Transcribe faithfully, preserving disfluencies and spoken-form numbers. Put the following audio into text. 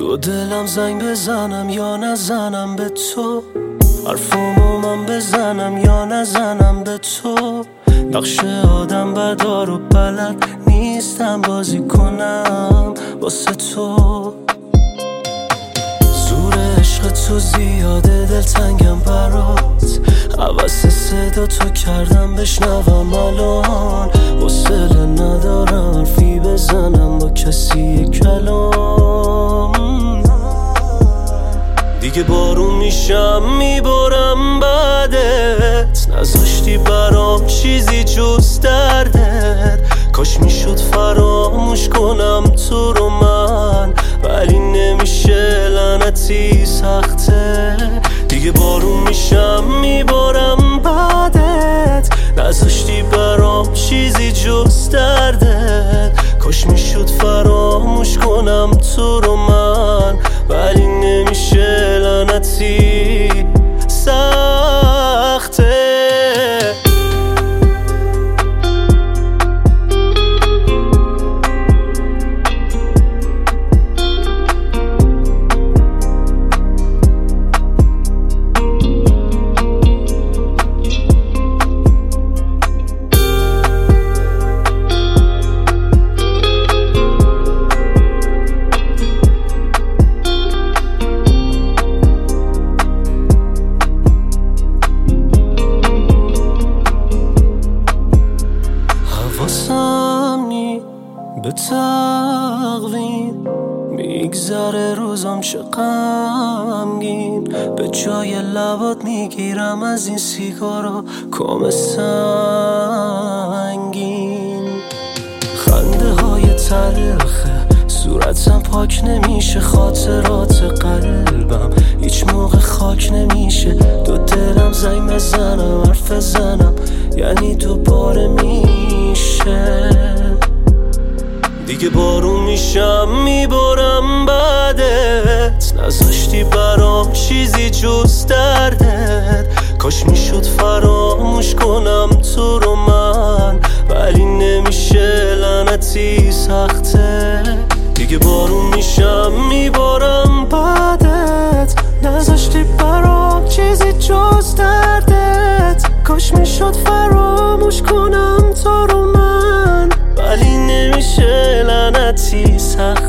تو دلم زنگ بزنم یا نزنم به تو، حرفامو من بزنم یا نزنم به تو. نقش آدم بدار و بلد نیستم بازی کنم واسه تو. زور عشق تو زیاده دلتنگم برات، حوث صدا تو کردم بشنوم الان. حوصله ندارم حرفی بزنم با کسی کلام. دیگه بارون میشم میبارم بعدت، نذاشتی برام چیزی جز دردت. کاش میشد فراموش کنم تو رو من، ولی نمیشه لعنتی سخته. دیگه بارون میشم میبارم بعدت، نذاشتی برام چیزی جز دردت. کاش میشد فراموش کنم تو رو من، ولی نمیشه لعنتی سخته. حواسم به تقویم میگذره روزم چه غمگین. به جای لبات میگیرم از این سیگارا کام سنگین. خنده های تلخه صورتم پاک نمیشه، خاطرات قلبم هیچ موقع خاک نمیشه. دو دلم زنگ بزنم حرف بزنم یعنی دوباره میشه. دیگه بارون میشم میبارم بعدت، نذاشتی برام چیزی جز دردت. کاش میشد فراموش کنم تو رو من، ولی نمیشه لعنتی سخته. دیگه بارون میشم میبارم بعدت، نذاشتی برام چیزی جز دردت. کاش میشد فراموش کنم تو رو من، ولی نمیشه لعنتی سخته.